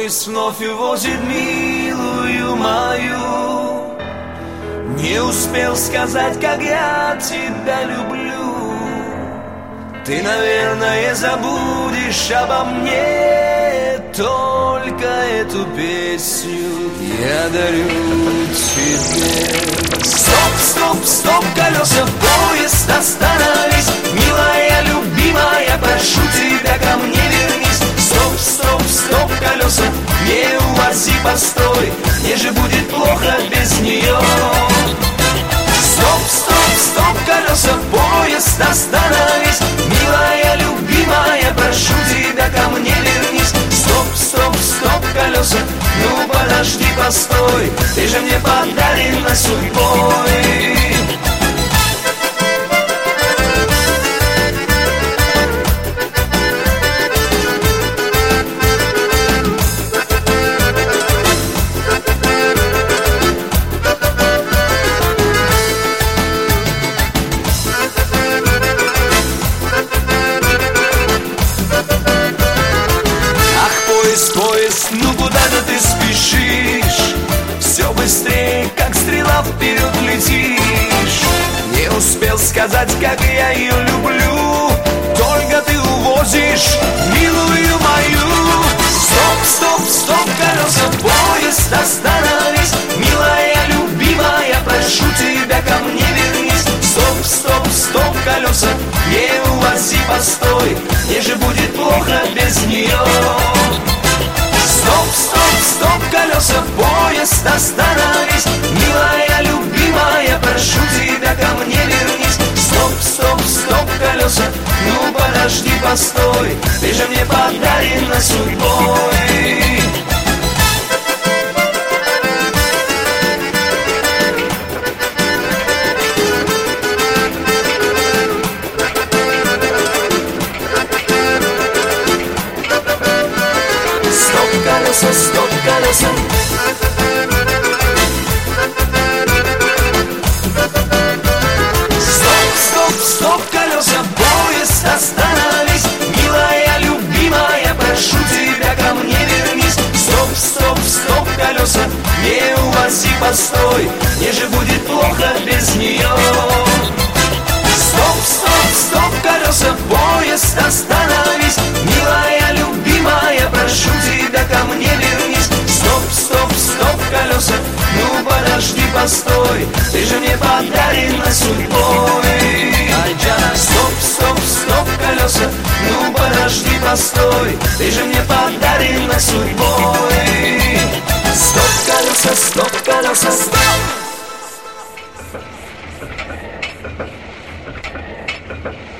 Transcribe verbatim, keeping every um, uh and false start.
Поезд вновь увозит милую мою. Не успел сказать, как я тебя люблю. Ты, наверное, забудешь обо мне, только эту песню я дарю тебе. Стоп, стоп, стоп, колеса, поезд, остановись. Милая, любимая, прошу тебя, ко мне вернись. Стоп, стоп, стоп, колеса, не увози, постой, мне же будет плохо без нее. Стоп, стоп, стоп, колеса, поезд, остановись. Милая, любимая, прошу тебя, ко мне вернись. Стоп, стоп, стоп, колеса, ну подожди, постой, ты же мне подарена судьбой. Поезд, ну куда же ты спешишь? Все быстрее, как стрела, вперед летишь. Не успел сказать, как я ее люблю, только ты увозишь милую мою. Стоп, стоп, стоп, колеса, поезд, остановись. Милая, любимая, прошу тебя, ко мне вернись. Стоп, стоп, стоп, колеса, не увози, постой, мне же будет плохо без нее. Стоп, стоп, стоп, колеса, поезд, остановись. Милая, любимая, прошу тебя, ко мне вернись. Стоп, стоп, стоп, колеса, ну подожди, постой, ты же мне подарена судьбой. Колеса, стоп, колеса. Стоп, стоп, стоп, колеса, поезд, остановись. Милая, любимая, прошу тебя, ко мне вернись. Стоп, стоп, стоп, колеса, не увози, постой, мне же будет плохо без нее. Стоп, стоп, стоп, колеса, поезд, остановись. Милая, любимая, прошу тебя, ко мне вернись. Стоп, стоп, стоп, колеса, ну подожди, постой, ты же мне подарена судьбой. Стоп, стоп, стоп, колеса, ну подожди, постой, ты же мне подарена судьбой. Стоп, колеса, стоп, колеса, стоп.